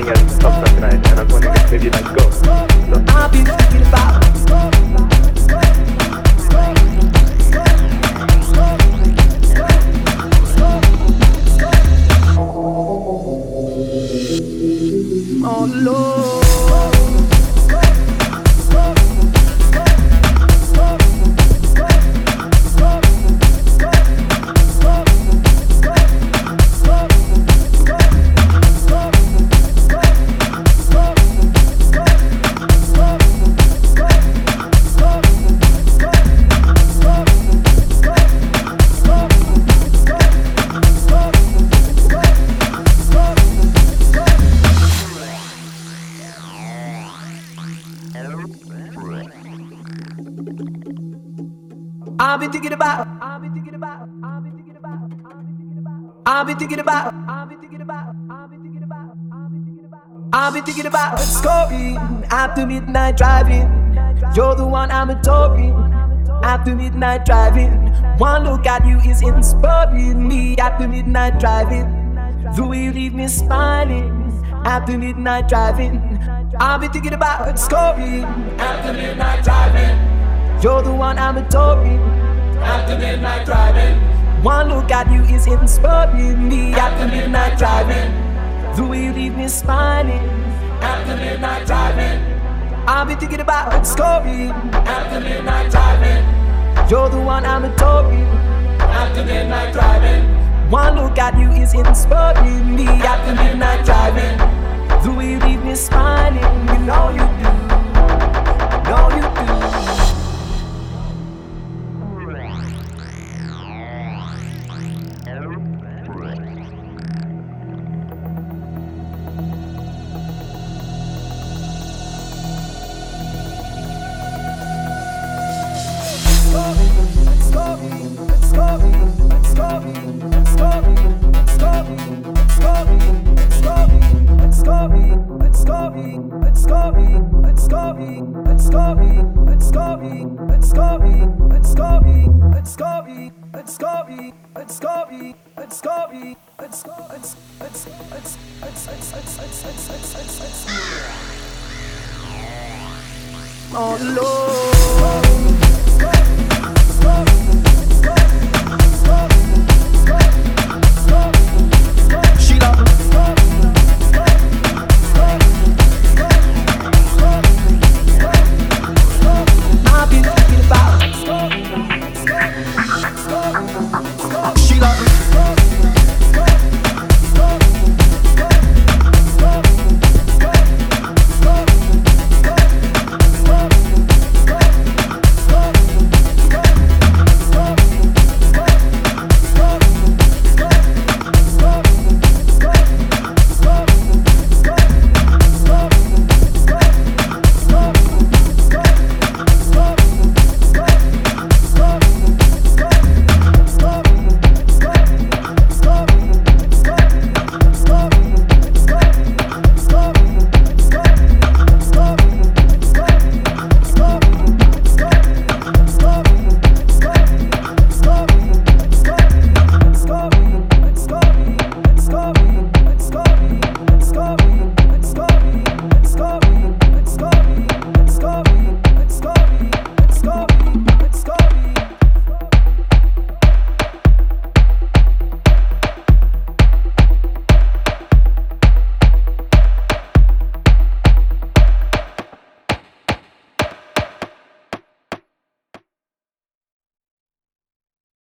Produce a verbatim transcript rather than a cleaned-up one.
get stuck for tonight, and I was wondering if maybe you'd like to go. So, I've been thinking about oh Lord. I've been thinking about, I've been thinking about, I've been thinking about, I've been thinking about, I've been thinking about, I've been thinking about, I've been thinking about, I've been thinking about scoring after midnight driving. You're the one I'm adoring after midnight driving. One look at you is inspiring me after midnight driving. The way you leave me smiling after midnight driving. I've been thinking about scoring after midnight driving. You're the one I'm adoring after midnight driving. One look at you is inspiring me after midnight driving. The way you leave me smiling after midnight driving. I've been thinking about scoring after midnight driving. You're the one I'm adoring after midnight driving. One look at you is inspiring me after midnight driving. The way you leave me smiling, you know you do, you know you do. Oh Lord.